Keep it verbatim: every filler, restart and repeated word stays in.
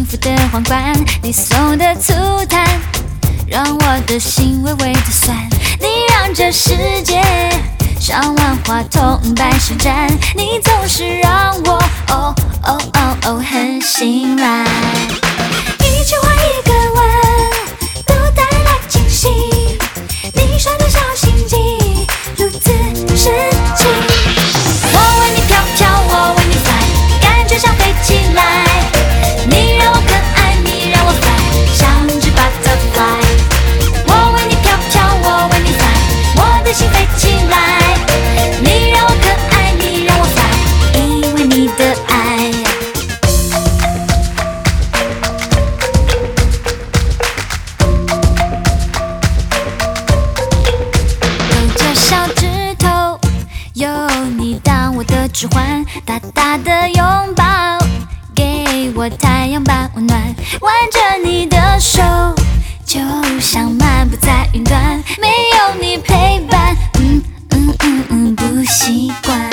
福的皇冠，你送的醋炭，让我的心微微的酸。你让这世界上万花筒百施展，你总是让我哦哦哦哦很心软。一句话一个吻，都带来惊喜。你说的小心机，如此深情。我为你飘飘，我为你 fly， 感觉像飞起来。你让我可爱，你让我 fly， 像只 butterfly。我为你飘飘，我为你 fly， 我的心飞起来。你让我可爱，你让我 fly， 因为你的爱。有着小指头，有你当我的指环，大大的拥抱，给我太阳般温暖，挽着你的手，就像漫步在云端，没有你陪伴，嗯嗯嗯嗯，不习惯。